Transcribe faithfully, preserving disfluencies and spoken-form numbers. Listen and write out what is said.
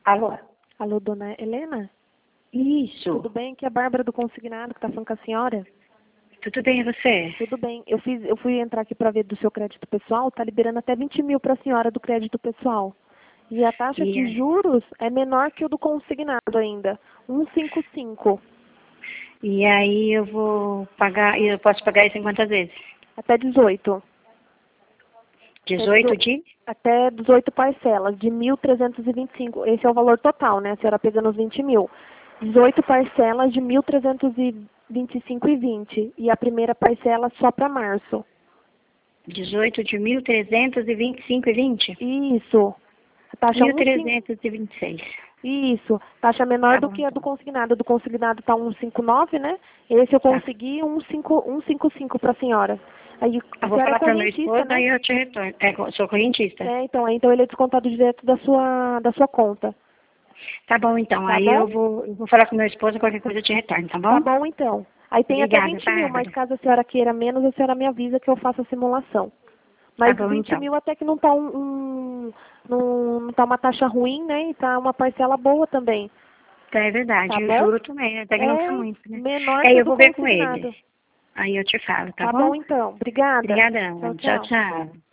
Alô? Alô, dona Helena? Isso. Tudo bem? Aqui é a Bárbara do Consignado, que está falando com a senhora. Tudo bem, e você? Tudo bem. Eu, fiz, eu fui entrar aqui para ver do seu crédito pessoal, está liberando até vinte mil para a senhora do crédito pessoal. E a taxa E, de juros é menor que o do consignado ainda, cento e cinquenta e cinco. e aí eu vou pagar, eu posso pagar isso em quantas vezes? Até dezoito. dezoito de? Até dezoito parcelas, de mil trezentos e vinte e cinco. Esse é o valor total, né? A senhora pegando os vinte mil. dezoito parcelas de mil trezentos e vinte e cinco e vinte. E a primeira parcela só para março. dezoito de mil trezentos e vinte e cinco e vinte? Isso. A taxa mil trezentos e vinte e seis. Isso. Taxa menor Tá do bom, que a do então. consignado. A do consignado está cento e cinquenta e nove, né? Esse eu Tá. consegui cento e cinquenta e cinco para a senhora. Aí, a Eu vou senhora é falar para meu correntista, esposo, né? aí eu te retorno. É, eu sou correntista. É, então, então ele é descontado direto da sua, da sua conta. Tá bom, então. Tá Aí bom? eu vou, eu vou falar com meu esposo, qualquer coisa eu te retorno, tá Tá bom? bom, então. Aí tem até Obrigada, vinte mil, mas Bárbara. caso a senhora queira menos, a senhora me avisa que eu faço a simulação. Tá Mas bom, vinte então. mil até que não tá um, um- não, não tá uma taxa ruim, né? E tá uma parcela boa também. Tá, é verdade. Tá E o bom? juro também, até que não tá É muito, né? menor É, que o eu do vou ver com ele. consignado. Aí eu te falo, tá Tá bom? bom, então. Obrigada. Tchau, Obrigadão. Tchau, tchau. tchau.